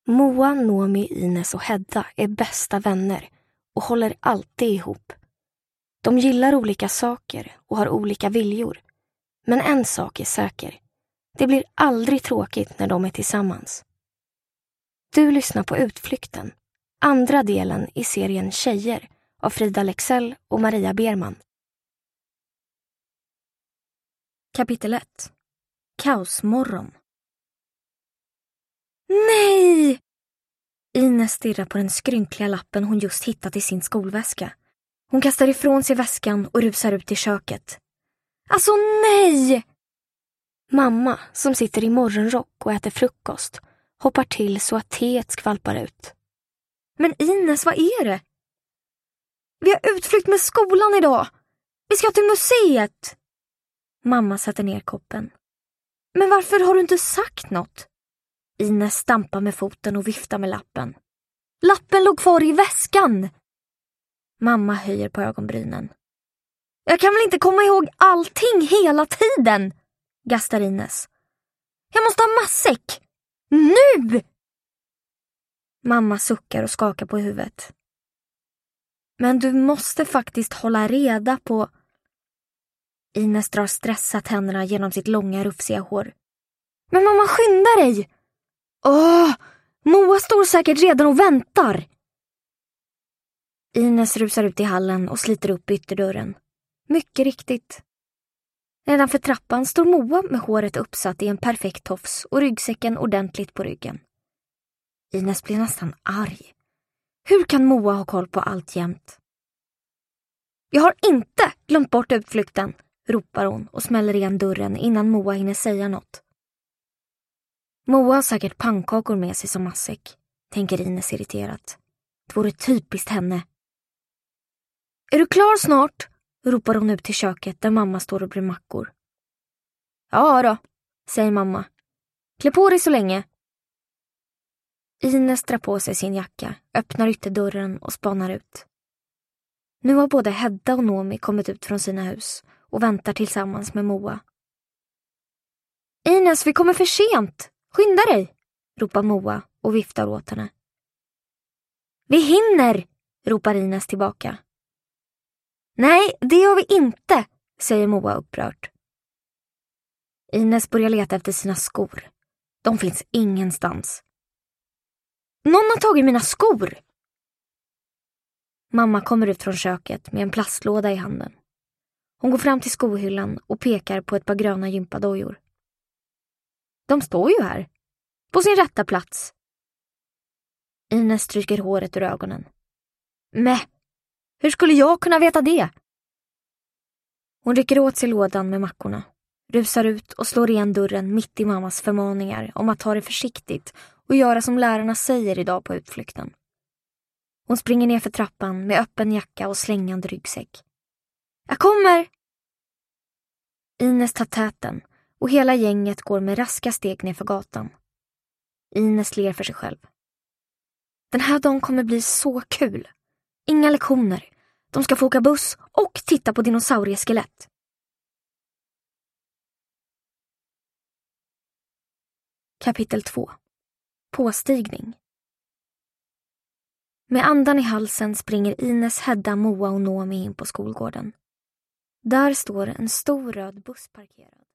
Moa, Noomi, Ines och Hedda är bästa vänner och håller alltid ihop. De gillar olika saker och har olika viljor. Men en sak är säker. Det blir aldrig tråkigt när de är tillsammans. Du lyssnar på Utflykten, andra delen i serien Tjejer av Frida Lexell och Maria Berman. Kapitel 1. Kaosmorgon. Nej! Ines stirrar på den skrynkliga lappen hon just hittat i sin skolväska. Hon kastar ifrån sig väskan och rusar ut i köket. Alltså nej! Mamma, som sitter i morgonrock och äter frukost, hoppar till så att teet skvalpar ut. Men Ines, vad är det? Vi har utflykt med skolan idag. Vi ska till museet. Mamma sätter ner koppen. Men varför har du inte sagt något? Ines stampar med foten och viftar med lappen. Lappen låg kvar i väskan. Mamma höjer på ögonbrynen. Jag kan väl inte komma ihåg allting hela tiden, gastar Ines. Jag måste ha matsäck. Nu! Mamma suckar och skakar på huvudet. Men du måste faktiskt hålla reda på... Ines drar stressat händerna genom sitt långa rufsiga hår. Men mamma, skynda dig! Moa står säkert redan och väntar. Ines rusar ut i hallen och sliter upp ytterdörren. Mycket riktigt. Nedanför trappan står Moa med håret uppsatt i en perfekt tofs och ryggsäcken ordentligt på ryggen. Ines blir nästan arg. Hur kan Moa ha koll på allt jämt? Jag har inte glömt bort utflykten, ropar hon och smäller igen dörren innan Moa hinner säga något. Moa har säkert pannkakor med sig som matsäck, tänker Ines irriterat. Det vore typiskt henne. Är du klar snart? Ropar hon ut till köket där mamma står och brer mackor. Ja då, säger mamma. Klä på dig så länge. Ines drar på sig sin jacka, öppnar ytterdörren och spanar ut. Nu har både Hedda och Noomi kommit ut från sina hus och väntar tillsammans med Moa. Ines, vi kommer för sent. Skynda dig, ropar Moa och viftar åt henne. Vi hinner, ropar Ines tillbaka. Nej, det gör vi inte, säger Moa upprört. Ines börjar leta efter sina skor. De finns ingenstans. Någon har tagit mina skor. Mamma kommer ut från köket med en plastlåda i handen. Hon går fram till skohyllan och pekar på ett par gröna gympadojor. De står ju här, på sin rätta plats. Ines stryker håret ur ögonen. Hur skulle jag kunna veta det? Hon rycker åt sig lådan med mackorna, rusar ut och slår igen dörren mitt i mammas förmaningar om att ta det försiktigt och göra som lärarna säger idag på utflykten. Hon springer ner för trappan med öppen jacka och slängande ryggsäck. Jag kommer! Ines tar täten och hela gänget går med raska steg ner för gatan. Ines ler för sig själv. Den här dagen kommer bli så kul. Inga lektioner. De ska få åka buss och titta på dinosaurieskelett. Kapitel 2. Påstigning. Med andan i halsen springer Ines, Hedda, Moa och Noomi in på skolgården. Där står en stor röd buss parkerad.